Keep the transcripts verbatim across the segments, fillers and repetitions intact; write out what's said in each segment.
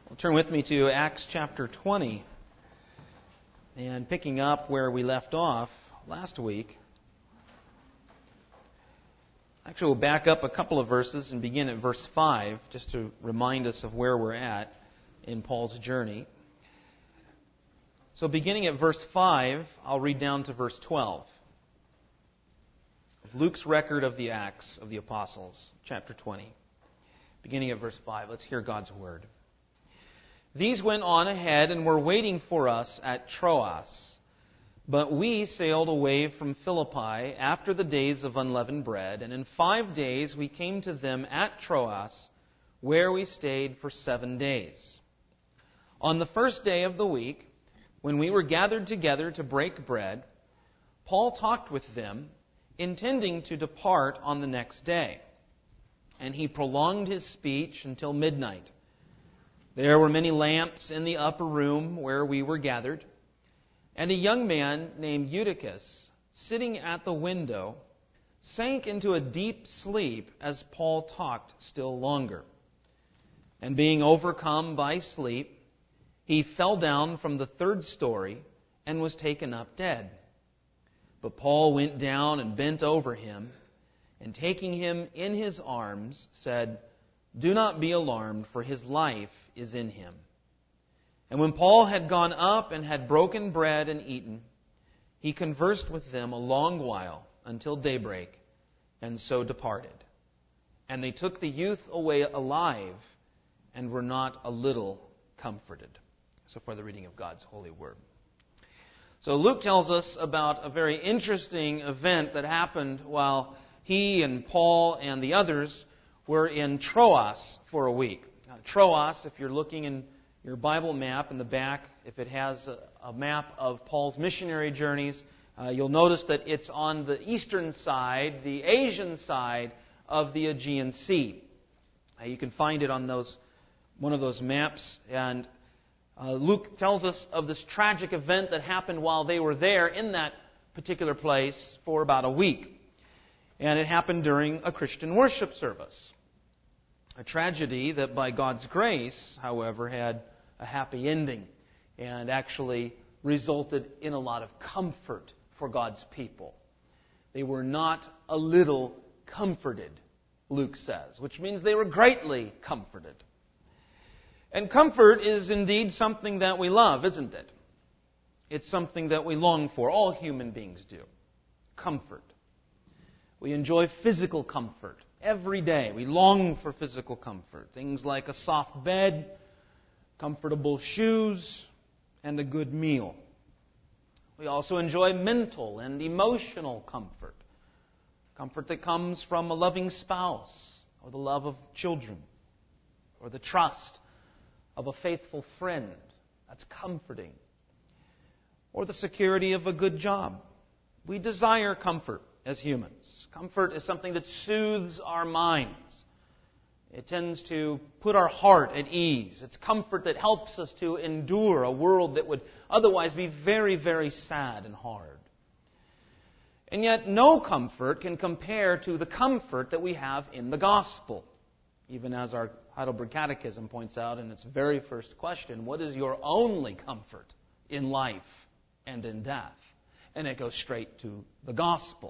Well, turn with me to Acts chapter twenty. And picking up where we left off last week. Actually, we'll back up a couple of verses and begin at verse five, just to remind us of where we're at in Paul's journey. So beginning at verse five, I'll read down to verse twelve. Of Luke's record of the Acts of the Apostles, chapter twenty. Beginning at verse five, let's hear God's word. These went on ahead and were waiting for us at Troas. But we sailed away from Philippi after the days of unleavened bread, and in five days we came to them at Troas, where we stayed for seven days. On the first day of the week, when we were gathered together to break bread, Paul talked with them, intending to depart on the next day. And he prolonged his speech until midnight. There were many lamps in the upper room where we were gathered, and a young man named Eutychus, sitting at the window, sank into a deep sleep as Paul talked still longer. And being overcome by sleep, he fell down from the third story and was taken up dead. But Paul went down and bent over him, and taking him in his arms, said, "Do not be alarmed, for his life is in him." And when Paul had gone up and had broken bread and eaten, he conversed with them a long while until daybreak, and so departed. And they took the youth away alive, and were not a little comforted. So far the reading of God's holy word. So Luke tells us about a very interesting event that happened while he and Paul and the others were in Troas for a week. Now, Troas, if you're looking in your Bible map in the back, if it has a, a map of Paul's missionary journeys, uh, you'll notice that it's on the eastern side, the Asian side of the Aegean Sea. Uh, you can find it on those one of those maps. And uh, Luke tells us of this tragic event that happened while they were there in that particular place for about a week. And it happened during a Christian worship service. A tragedy that by God's grace, however, had a happy ending and actually resulted in a lot of comfort for God's people. They were not a little comforted, Luke says, which means they were greatly comforted. And comfort is indeed something that we love, isn't it? It's something that we long for. All human beings do. Comfort. We enjoy physical comfort. Every day we long for physical comfort. Things like a soft bed, comfortable shoes, and a good meal. We also enjoy mental and emotional comfort. Comfort that comes from a loving spouse, or the love of children, or the trust of a faithful friend. That's comforting. Or the security of a good job. We desire comfort as humans. Comfort is something that soothes our minds. It tends to put our heart at ease. It's comfort that helps us to endure a world that would otherwise be very, very sad and hard. And yet no comfort can compare to the comfort that we have in the gospel. Even as our Heidelberg Catechism points out in its very first question, what is your only comfort in life and in death? And it goes straight to the gospel.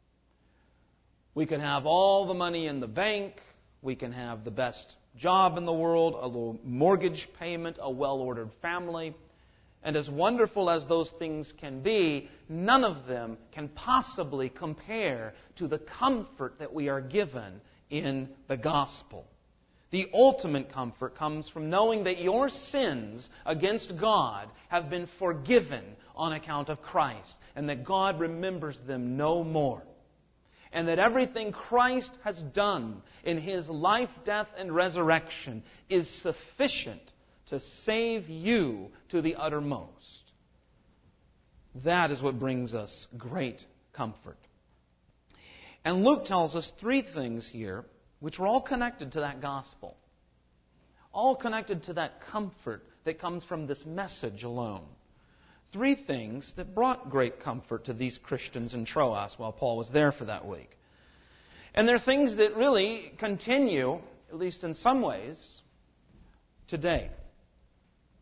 We can have all the money in the bank. We can have the best job in the world, a low mortgage payment, a well-ordered family. And as wonderful as those things can be, none of them can possibly compare to the comfort that we are given in the gospel. The ultimate comfort comes from knowing that your sins against God have been forgiven on account of Christ, and that God remembers them no more. And that everything Christ has done in His life, death, and resurrection is sufficient to save you to the uttermost. That is what brings us great comfort. And Luke tells us three things here, which are all connected to that gospel. All connected to that comfort that comes from this message alone. Three things that brought great comfort to these Christians in Troas while Paul was there for that week. And they're things that really continue, at least in some ways, today.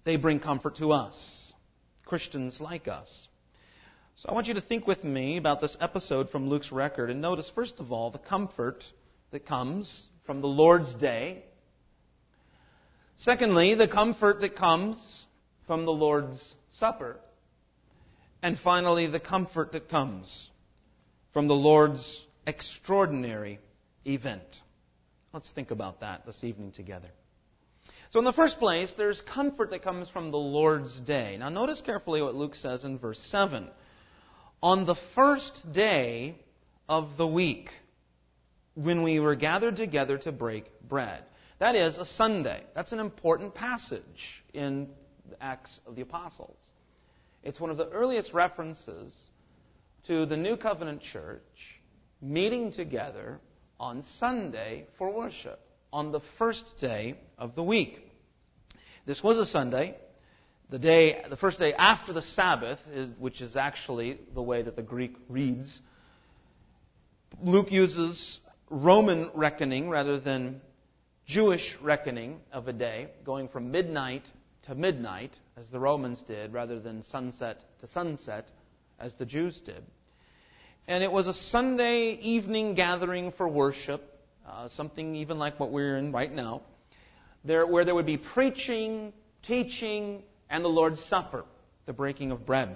they bring comfort to us, Christians like us. So I want you to think with me about this episode from Luke's record and notice, first of all, the comfort that comes from the Lord's Day. Secondly, the comfort that comes from the Lord's Supper. And finally, the comfort that comes from the Lord's extraordinary event. Let's think about that this evening together. So in the first place, there's comfort that comes from the Lord's Day. Now notice carefully what Luke says in verse seven. On the first day of the week, when we were gathered together to break bread. That is, a Sunday. That's an important passage in the Acts of the Apostles. It's one of the earliest references to the New Covenant Church meeting together on Sunday for worship, on the first day of the week. This was a Sunday, the day, the first day after the Sabbath, is, which is actually the way that the Greek reads. Luke uses Roman reckoning rather than Jewish reckoning of a day, going from midnight to midnight, as the Romans did, rather than sunset to sunset, as the Jews did. And it was a Sunday evening gathering for worship, uh, something even like what we're in right now, there, where there would be preaching, teaching, and the Lord's Supper, the breaking of bread.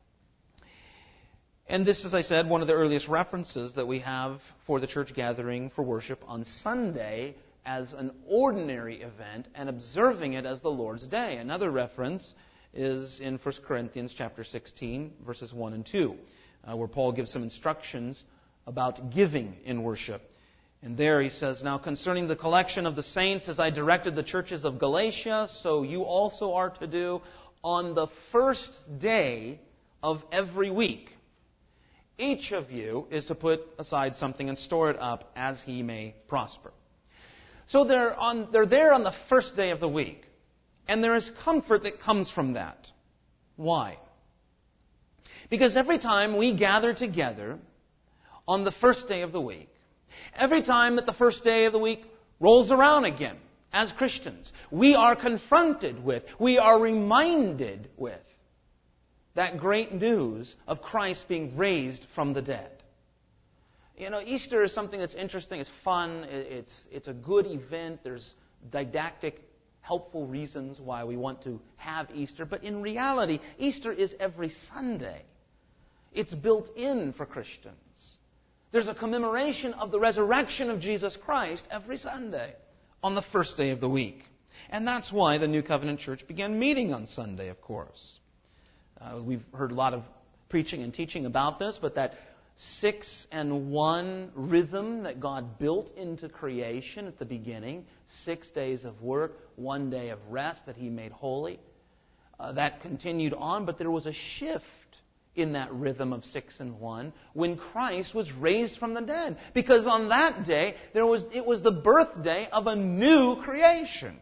And this, as I said, one of the earliest references that we have for the church gathering for worship on Sunday as an ordinary event and observing it as the Lord's Day. Another reference is in First Corinthians chapter sixteen, verses one and two, uh, where Paul gives some instructions about giving in worship. And there he says, now concerning the collection of the saints, as I directed the churches of Galatia, so you also are to do on the first day of every week. Each of you is to put aside something and store it up as he may prosper. So they're, on, they're there on the first day of the week. And there is comfort that comes from that. Why? Because every time we gather together on the first day of the week, every time that the first day of the week rolls around again, as Christians, we are confronted with, we are reminded with that great news of Christ being raised from the dead. You know, Easter is something that's interesting, it's fun, it's, it's a good event, there's didactic, helpful reasons why we want to have Easter, but in reality, Easter is every Sunday. It's built in for Christians. There's a commemoration of the resurrection of Jesus Christ every Sunday on the first day of the week. And that's why the New Covenant Church began meeting on Sunday, of course. Uh, we've heard a lot of preaching and teaching about this, but that six and one rhythm that God built into creation at the beginning, six days of work, one day of rest that He made holy, uh, that continued on, but there was a shift in that rhythm of six and one when Christ was raised from the dead. Because on that day, there was it was the birthday of a new creation.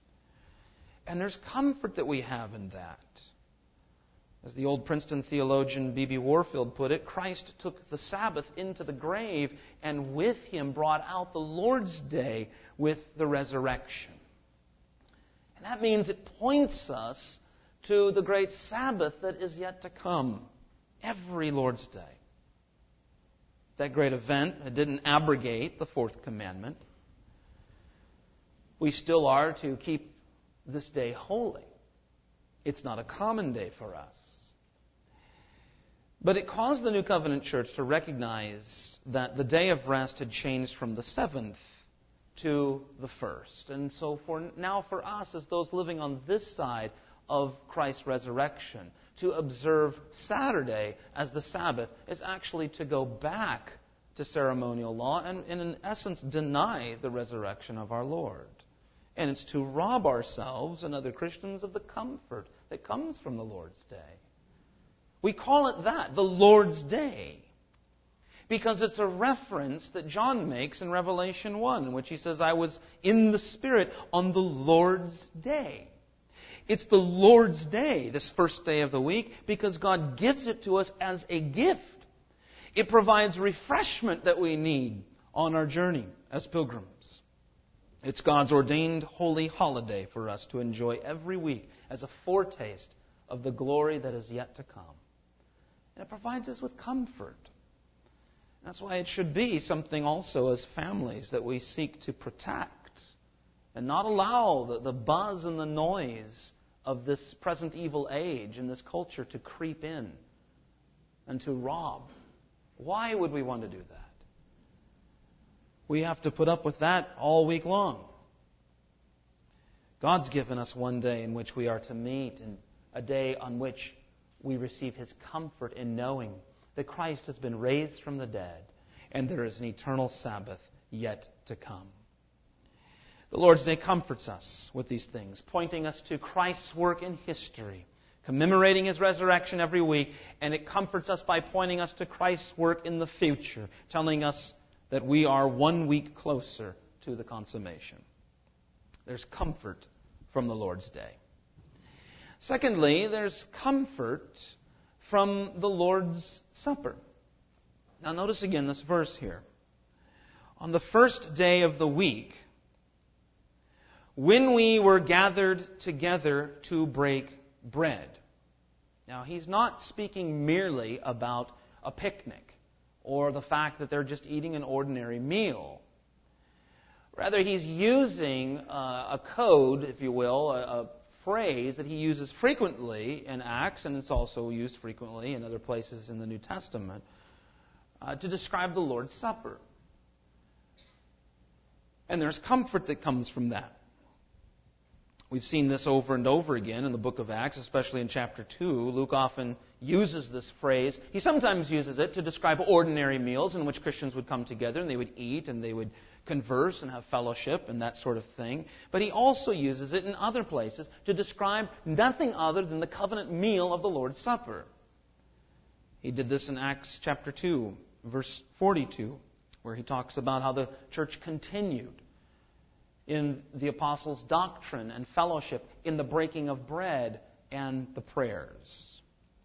And there's comfort that we have in that. As the old Princeton theologian B B Warfield put it, Christ took the Sabbath into the grave and with Him brought out the Lord's Day with the resurrection. And that means it points us to the great Sabbath that is yet to come. Every Lord's Day. That great event, it didn't abrogate the fourth commandment. We still are to keep this day holy. It's not a common day for us. But it caused the New Covenant Church to recognize that the day of rest had changed from the seventh to the first. And so for now for us, as those living on this side of Christ's resurrection, to observe Saturday as the Sabbath is actually to go back to ceremonial law and, and in essence, deny the resurrection of our Lord. And it's to rob ourselves and other Christians of the comfort that comes from the Lord's Day. We call it that, the Lord's Day, because it's a reference that John makes in Revelation one, in which he says, I was in the Spirit on the Lord's Day. It's the Lord's Day, this first day of the week, because God gives it to us as a gift. It provides refreshment that we need on our journey as pilgrims. It's God's ordained holy holiday for us to enjoy every week as a foretaste of the glory that is yet to come. And it provides us with comfort. That's why it should be something also as families that we seek to protect and not allow the, the buzz and the noise of this present evil age and this culture to creep in and to rob. Why would we want to do that? We have to put up with that all week long. God's given us one day in which we are to meet, and a day on which we receive His comfort in knowing that Christ has been raised from the dead and there is an eternal Sabbath yet to come. The Lord's Day comforts us with these things, pointing us to Christ's work in history, commemorating His resurrection every week, and it comforts us by pointing us to Christ's work in the future, telling us that we are one week closer to the consummation. There's comfort from the Lord's Day. Secondly, there's comfort from the Lord's Supper. Now notice again this verse here. On the first day of the week, when we were gathered together to break bread. Now, he's not speaking merely about a picnic or the fact that they're just eating an ordinary meal. Rather, he's using uh, a code, if you will, a, a phrase that he uses frequently in Acts, and it's also used frequently in other places in the New Testament, uh, to describe the Lord's Supper. And there's comfort that comes from that. We've seen this over and over again in the book of Acts, especially in chapter two. Luke often uses this phrase. He sometimes uses it to describe ordinary meals in which Christians would come together and they would eat and they would converse and have fellowship and that sort of thing. But he also uses it in other places to describe nothing other than the covenant meal of the Lord's Supper. He did this in Acts chapter two, verse forty-two, where he talks about how the church continued in the apostles' doctrine and fellowship, in the breaking of bread and the prayers.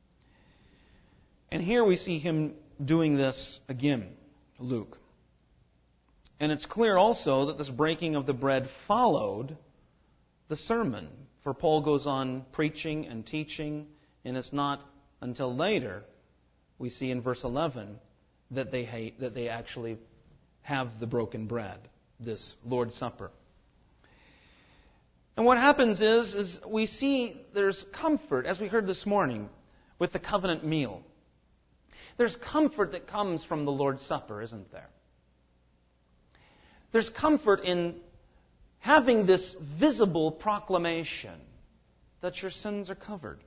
And here we see him doing this again, Luke. And it's clear also that this breaking of the bread followed the sermon. For Paul goes on preaching and teaching, and it's not until later we see in verse eleven that they hate, that they actually have the broken bread, this Lord's Supper. And what happens is, is we see there's comfort, as we heard this morning, with the covenant meal. There's comfort that comes from the Lord's Supper, isn't there? There's comfort in having this visible proclamation that your sins are covered.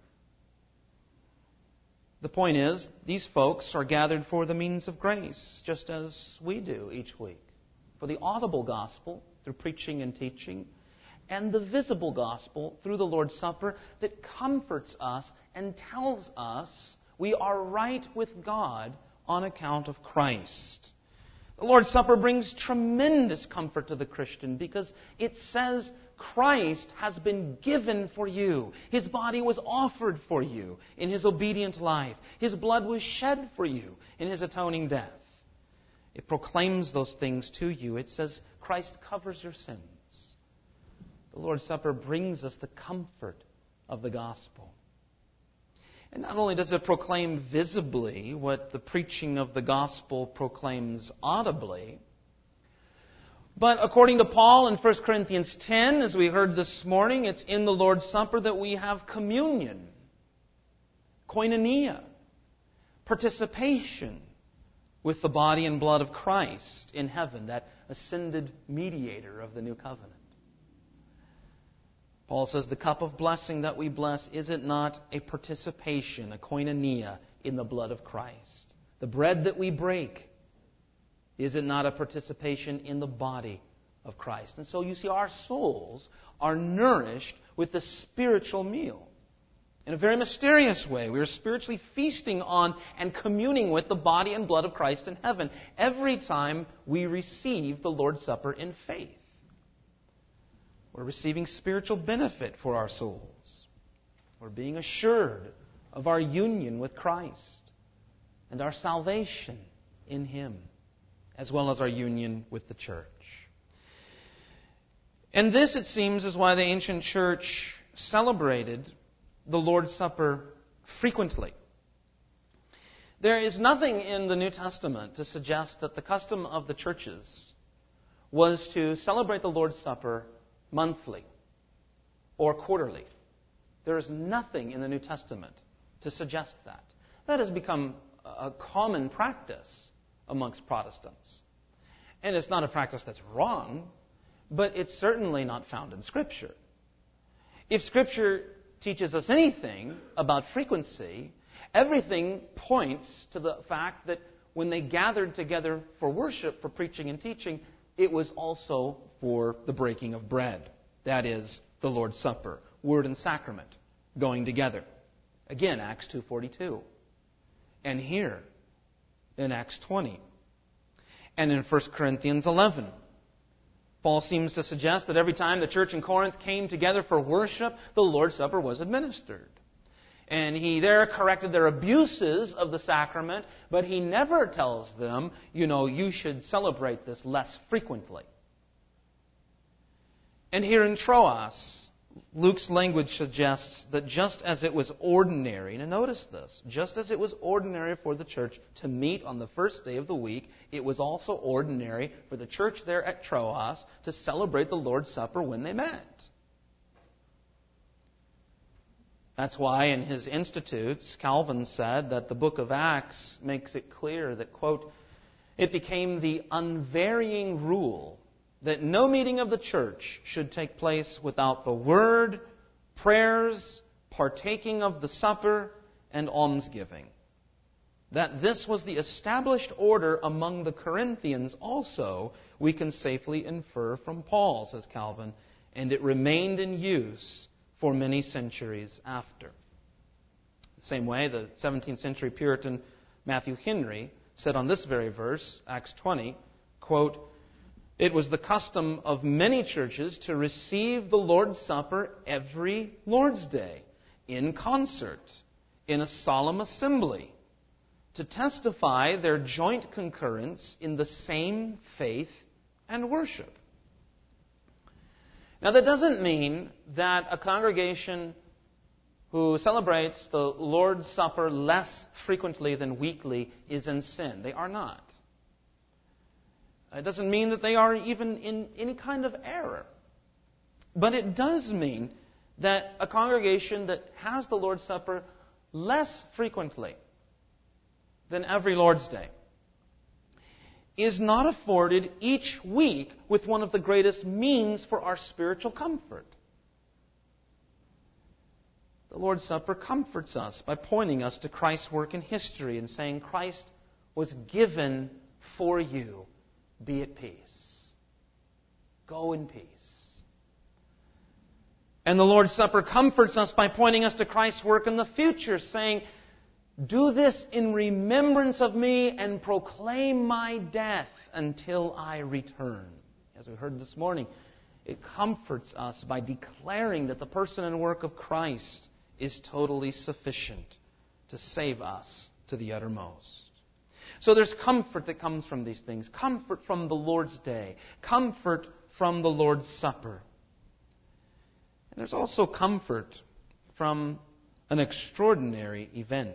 The point is, these folks are gathered for the means of grace, just as we do each week. For the audible gospel, through preaching and teaching, and the visible gospel through the Lord's Supper that comforts us and tells us we are right with God on account of Christ. The Lord's Supper brings tremendous comfort to the Christian because it says Christ has been given for you. His body was offered for you in His obedient life. His blood was shed for you in His atoning death. It proclaims those things to you. It says Christ covers your sins. The Lord's Supper brings us the comfort of the gospel. And not only does it proclaim visibly what the preaching of the gospel proclaims audibly, but according to Paul in First Corinthians ten, as we heard this morning, it's in the Lord's Supper that we have communion, koinonia, participation with the body and blood of Christ in heaven, that ascended mediator of the new covenant. Paul says the cup of blessing that we bless, is it not a participation, a koinonia, in the blood of Christ? The bread that we break, is it not a participation in the body of Christ? And so you see, our souls are nourished with the spiritual meal. In a very mysterious way, we are spiritually feasting on and communing with the body and blood of Christ in heaven every time we receive the Lord's Supper in faith. We're receiving spiritual benefit for our souls. We're being assured of our union with Christ and our salvation in Him, as well as our union with the church. And this, it seems, is why the ancient church celebrated the Lord's Supper frequently. There is nothing in the New Testament to suggest that the custom of the churches was to celebrate the Lord's Supper monthly or quarterly. There is nothing in the New Testament to suggest that. That has become a common practice amongst Protestants. And it's not a practice that's wrong, but it's certainly not found in Scripture. If Scripture teaches us anything about frequency, everything points to the fact that when they gathered together for worship, for preaching and teaching, it was also for the breaking of bread. That is, the Lord's Supper, word and sacrament, going together. Again, Acts two forty-two. And here, in Acts twenty. And in First Corinthians eleven. Paul seems to suggest that every time the church in Corinth came together for worship, the Lord's Supper was administered. And he there corrected their abuses of the sacrament, but he never tells them, you know, you should celebrate this less frequently. And here in Troas, Luke's language suggests that just as it was ordinary, and notice this, just as it was ordinary for the church to meet on the first day of the week, it was also ordinary for the church there at Troas to celebrate the Lord's Supper when they met. That's why in his Institutes, Calvin said that the book of Acts makes it clear that, quote, it became the unvarying rule that no meeting of the church should take place without the word, prayers, partaking of the supper, and almsgiving. That this was the established order among the Corinthians also, we can safely infer from Paul, says Calvin, and it remained in use for many centuries after. The same way, the seventeenth century Puritan Matthew Henry said on this very verse, Acts twenty, quote, it was the custom of many churches to receive the Lord's Supper every Lord's Day, in concert, in a solemn assembly, to testify their joint concurrence in the same faith and worship. Now, that doesn't mean that a congregation who celebrates the Lord's Supper less frequently than weekly is in sin. They are not. It doesn't mean that they are even in any kind of error. But it does mean that a congregation that has the Lord's Supper less frequently than every Lord's Day is not afforded each week with one of the greatest means for our spiritual comfort. The Lord's Supper comforts us by pointing us to Christ's work in history and saying, Christ was given for you. Be at peace. Go in peace. And the Lord's Supper comforts us by pointing us to Christ's work in the future, saying, do this in remembrance of me and proclaim my death until I return. As we heard this morning, it comforts us by declaring that the person and work of Christ is totally sufficient to save us to the uttermost. So there's comfort that comes from these things. Comfort from the Lord's Day. Comfort from the Lord's Supper. And there's also comfort from an extraordinary event.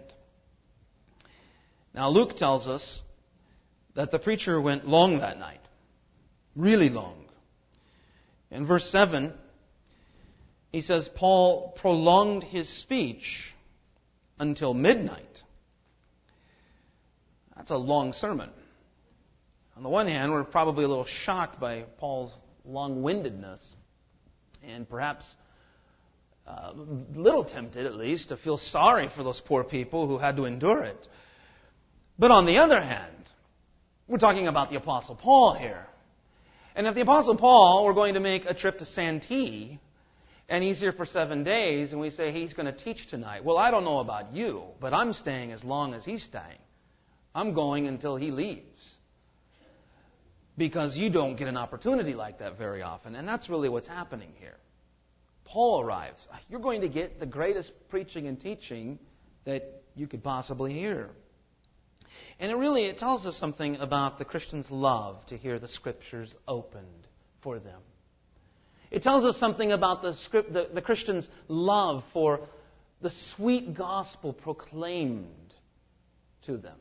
Now, Luke tells us that the preacher went long that night. Really long. In verse seven, he says, Paul prolonged his speech until midnight. That's a long sermon. On the one hand, we're probably a little shocked by Paul's long-windedness and perhaps uh, a little tempted, at least, to feel sorry for those poor people who had to endure it. But on the other hand, we're talking about the Apostle Paul here. And if the Apostle Paul were going to make a trip to Santee, and he's here for seven days, and we say he's going to teach tonight, well, I don't know about you, but I'm staying as long as he's staying. I'm going until he leaves. Because you don't get an opportunity like that very often. And that's really what's happening here. Paul arrives. You're going to get the greatest preaching and teaching that you could possibly hear. And it really, it tells us something about the Christian's love to hear the Scriptures opened for them. It tells us something about the, script, the, the Christian's love for the sweet gospel proclaimed to them.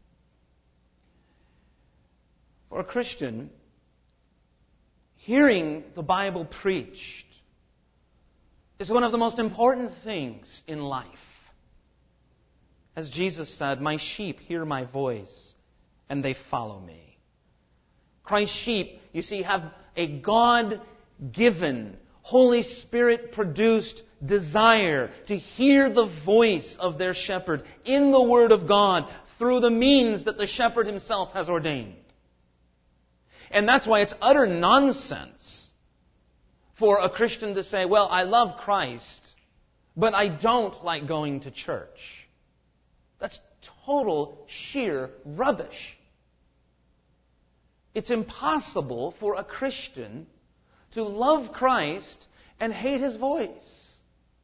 For a Christian, hearing the Bible preached is one of the most important things in life. As Jesus said, "My sheep hear my voice, and they follow me." Christ's sheep, you see, have a God-given, Holy Spirit-produced desire to hear the voice of their shepherd in the Word of God through the means that the shepherd himself has ordained. And that's why it's utter nonsense for a Christian to say, "Well, I love Christ, but I don't like going to church." That's total, sheer rubbish. It's impossible for a Christian to love Christ and hate His voice.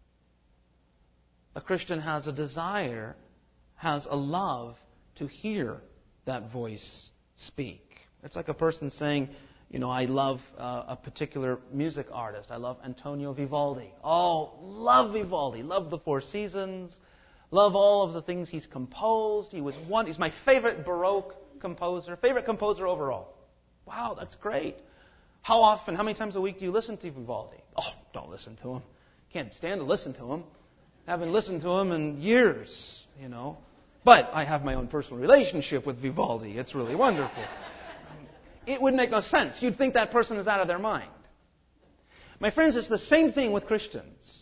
A Christian has a desire, has a love to hear that voice speak. It's like a person saying, you know, "I love uh, a particular music artist. I love Antonio Vivaldi. Oh, love Vivaldi. Love the Four Seasons. Love all of the things he's composed. He was one. He's my favorite Baroque composer. Favorite composer overall." Wow, that's great. How often, how many times a week do you listen to Vivaldi? Oh, don't listen to him. Can't stand to listen to him. Haven't listened to him in years, you know. But I have my own personal relationship with Vivaldi. It's really wonderful. It would make no sense. You'd think that person is out of their mind. My friends, it's the same thing with Christians.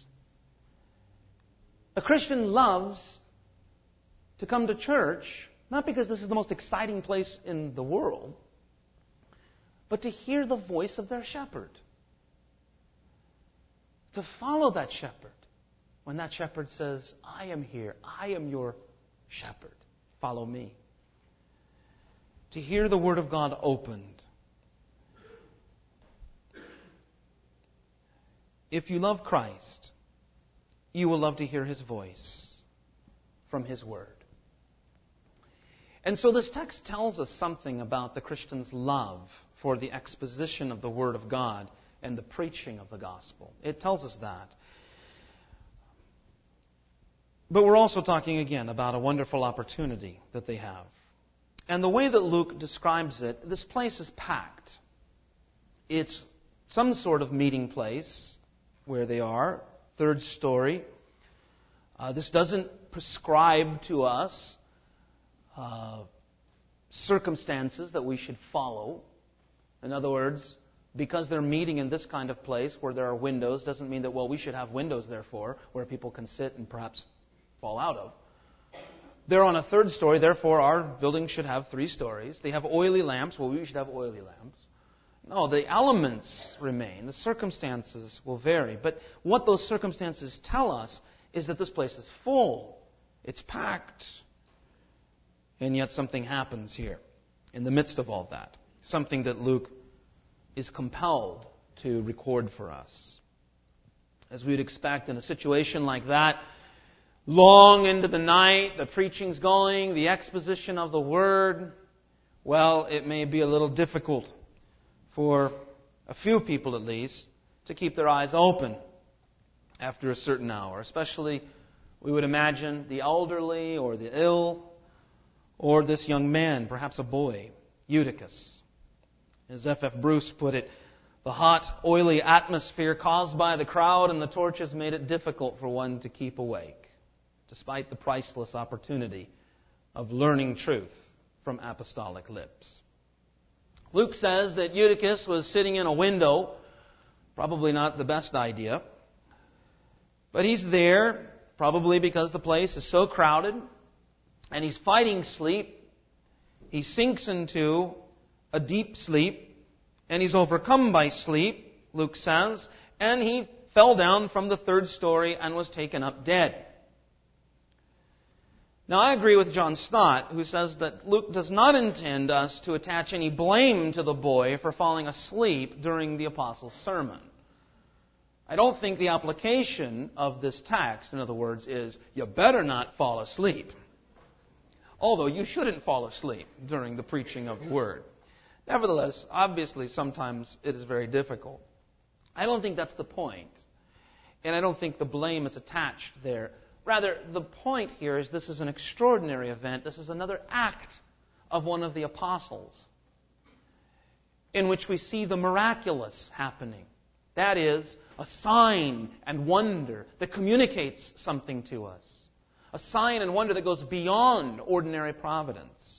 A Christian loves to come to church, not because this is the most exciting place in the world, but to hear the voice of their shepherd. To follow that shepherd. When that shepherd says, "I am here. I am your shepherd. Follow me." To hear the Word of God opened. If you love Christ, you will love to hear His voice from His Word. And so this text tells us something about the Christian's love for the exposition of the Word of God and the preaching of the gospel. It tells us that. But we're also talking again about a wonderful opportunity that they have. And the way that Luke describes it, this place is packed. It's some sort of meeting place where they are, third story. Uh, this doesn't prescribe to us uh, circumstances that we should follow. In other words, because they're meeting in this kind of place where there are windows, doesn't mean that, well, we should have windows, therefore, where people can sit and perhaps fall out of. They're on a third story, therefore our building should have three stories. They have oily lamps, well, we should have oily lamps. No, the elements remain. The circumstances will vary. But what those circumstances tell us is that this place is full. It's packed. And yet something happens here in the midst of all that. Something that Luke is compelled to record for us. As we would expect in a situation like that, long into the night, the preaching's going, the exposition of the Word, well, it may be a little difficult for a few people at least to keep their eyes open after a certain hour. Especially, we would imagine, the elderly or the ill or this young man, perhaps a boy, Eutychus. As F F Bruce put it, the hot, oily atmosphere caused by the crowd and the torches made it difficult for one to keep awake, despite the priceless opportunity of learning truth from apostolic lips. Luke says that Eutychus was sitting in a window. Probably not the best idea. But he's there, probably because the place is so crowded, and he's fighting sleep. He sinks into a deep sleep, and he's overcome by sleep, Luke says, and he fell down from the third story and was taken up dead. Now, I agree with John Stott, who says that Luke does not intend us to attach any blame to the boy for falling asleep during the apostle's sermon. I don't think the application of this text, in other words, is you better not fall asleep. Although you shouldn't fall asleep during the preaching of the Word. Nevertheless, obviously, sometimes it is very difficult. I don't think that's the point. And I don't think the blame is attached there. Rather, the point here is this is an extraordinary event. This is another act of one of the apostles in which we see the miraculous happening. That is, a sign and wonder that communicates something to us. A sign and wonder that goes beyond ordinary providence.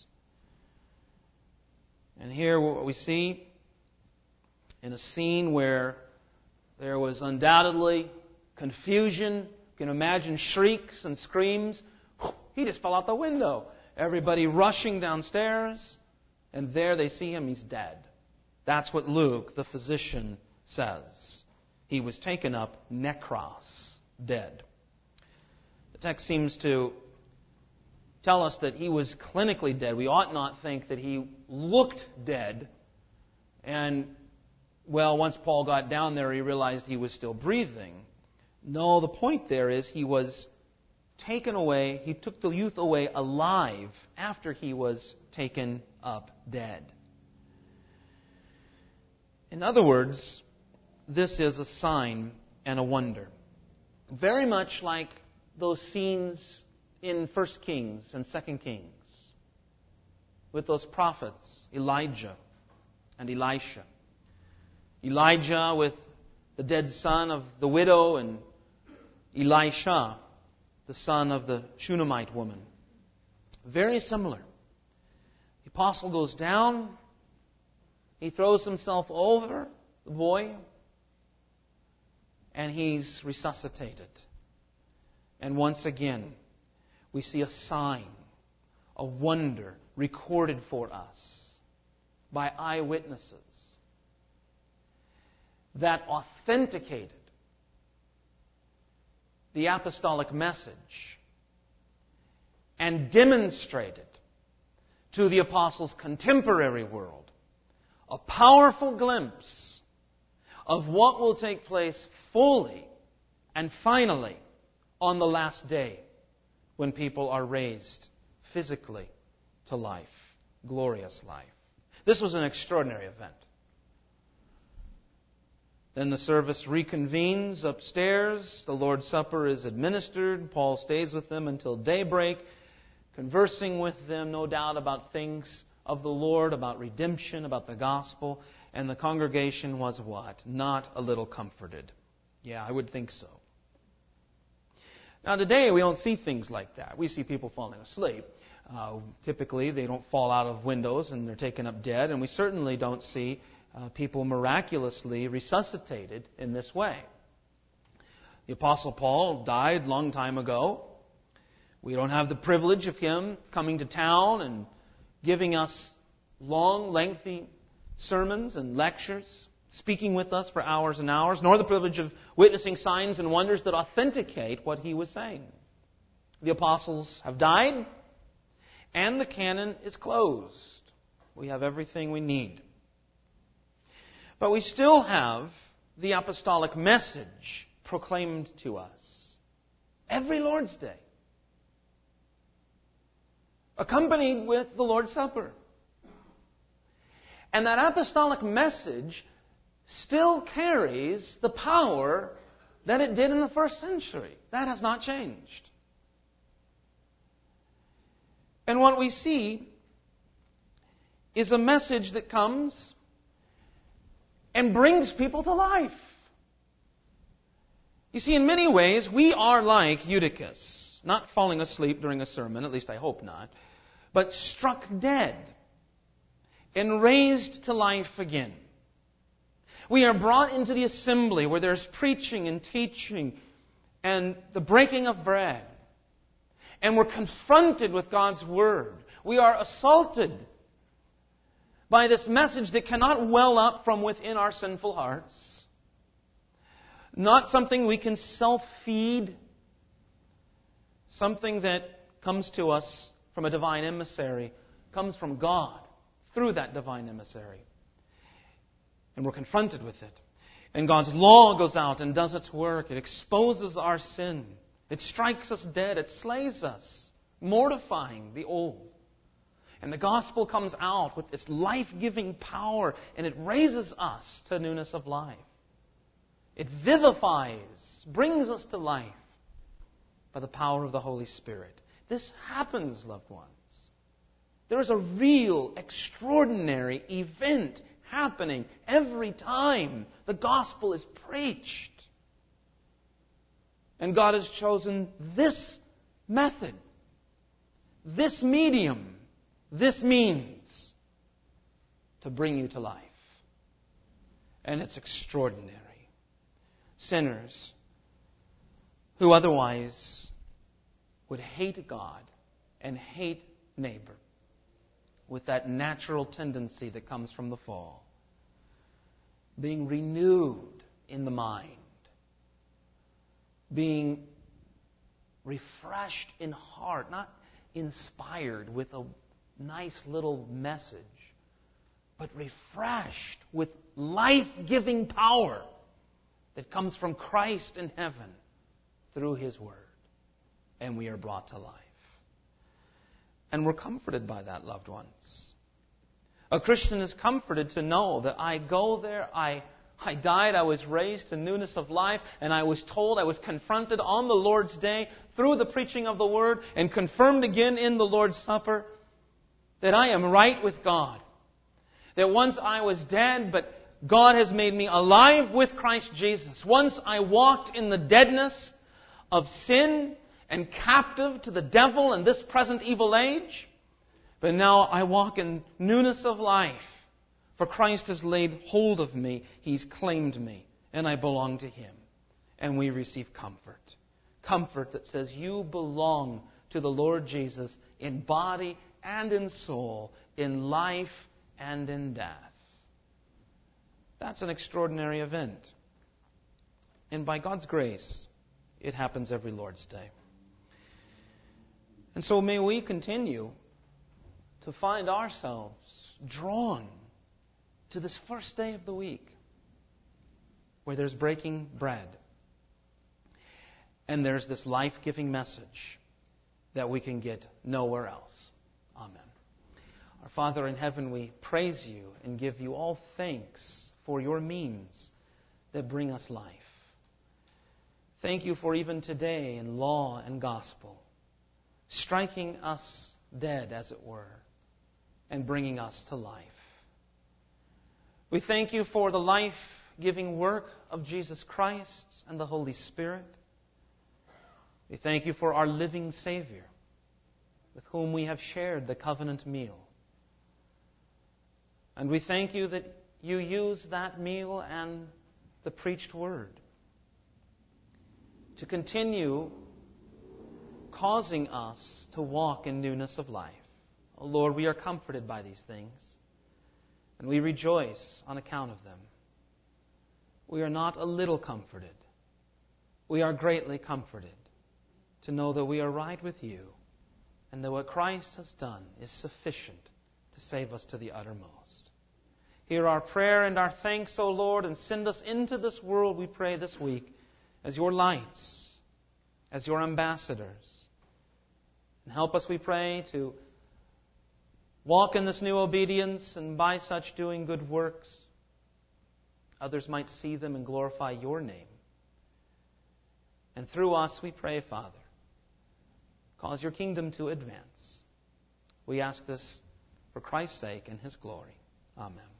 And here what we see in a scene where there was undoubtedly confusion. You can imagine shrieks and screams. He just fell out the window. Everybody rushing downstairs. And there they see him. He's dead. That's what Luke, the physician, says. He was taken up nekros, dead. The text seems to tell us that he was clinically dead. We ought not think that he looked dead. And, well, once Paul got down there, he realized he was still breathing. No, the point there is he was taken away. He took the youth away alive after he was taken up dead. In other words, this is a sign and a wonder. Very much like those scenes in First Kings and Second Kings with those prophets, Elijah and Elisha. Elijah with the dead son of the widow, and Elisha, the son of the Shunammite woman. Very similar. The apostle goes down. He throws himself over the boy, and he's resuscitated. And once again, we see a sign, a wonder recorded for us by eyewitnesses that authenticated the apostolic message and demonstrated to the apostles' contemporary world a powerful glimpse of what will take place fully and finally on the last day when people are raised physically to life, glorious life. This was an extraordinary event. Then the service reconvenes upstairs. The Lord's Supper is administered. Paul stays with them until daybreak, conversing with them, no doubt, about things of the Lord, about redemption, about the gospel. And the congregation was what? Not a little comforted. Yeah, I would think so. Now today we don't see things like that. We see people falling asleep. Uh, typically they don't fall out of windows and they're taken up dead. And we certainly don't see Uh, people miraculously resuscitated in this way. The Apostle Paul died a long time ago. We don't have the privilege of him coming to town and giving us long, lengthy sermons and lectures, speaking with us for hours and hours, nor the privilege of witnessing signs and wonders that authenticate what he was saying. The apostles have died, and the canon is closed. We have everything we need. But we still have the apostolic message proclaimed to us every Lord's Day, accompanied with the Lord's Supper. And that apostolic message still carries the power that it did in the first century. That has not changed. And what we see is a message that comes and brings people to life. You see, in many ways, we are like Eutychus, not falling asleep during a sermon, at least I hope not, but struck dead and raised to life again. We are brought into the assembly where there's preaching and teaching and the breaking of bread. And we're confronted with God's Word. We are assaulted by this message that cannot well up from within our sinful hearts. Not something we can self-feed. Something that comes to us from a divine emissary, comes from God through that divine emissary. And we're confronted with it. And God's law goes out and does its work. It exposes our sin. It strikes us dead. It slays us, mortifying the old. And the gospel comes out with its life-giving power, and it raises us to newness of life. It vivifies, brings us to life by the power of the Holy Spirit. This happens, loved ones. There is a real, extraordinary event happening every time the gospel is preached. And God has chosen this method, this medium, this means to bring you to life. And it's extraordinary. Sinners who otherwise would hate God and hate neighbor with that natural tendency that comes from the fall, being renewed in the mind, being refreshed in heart, not inspired with a nice little message, but refreshed with life-giving power that comes from Christ in heaven through His Word. And we are brought to life. And we're comforted by that, loved ones. A Christian is comforted to know that I go there, I, I died, I was raised to newness of life, and I was told, I was confronted on the Lord's Day through the preaching of the Word and confirmed again in the Lord's Supper that I am right with God. That once I was dead, but God has made me alive with Christ Jesus. Once I walked in the deadness of sin and captive to the devil and this present evil age. But now I walk in newness of life. For Christ has laid hold of me. He's claimed me. And I belong to Him. And we receive comfort. Comfort that says you belong to the Lord Jesus in body and in soul, in life and in death. That's an extraordinary event. And by God's grace, it happens every Lord's Day. And so may we continue to find ourselves drawn to this first day of the week where there's breaking bread and there's this life-giving message that we can get nowhere else. Amen. Our Father in heaven, we praise You and give You all thanks for Your means that bring us life. Thank You for even today in law and gospel, striking us dead, as it were, and bringing us to life. We thank You for the life-giving work of Jesus Christ and the Holy Spirit. We thank You for our living Savior, with whom we have shared the covenant meal. And we thank You that You use that meal and the preached word to continue causing us to walk in newness of life. Oh Lord, we are comforted by these things, and we rejoice on account of them. We are not a little comforted. We are greatly comforted to know that we are right with You, and that what Christ has done is sufficient to save us to the uttermost. Hear our prayer and our thanks, O Lord, and send us into this world, we pray, this week as Your lights, as Your ambassadors. And help us, we pray, to walk in this new obedience, and by such doing good works, others might see them and glorify Your name. And through us, we pray, Father, cause Your kingdom to advance. We ask this for Christ's sake and His glory. Amen.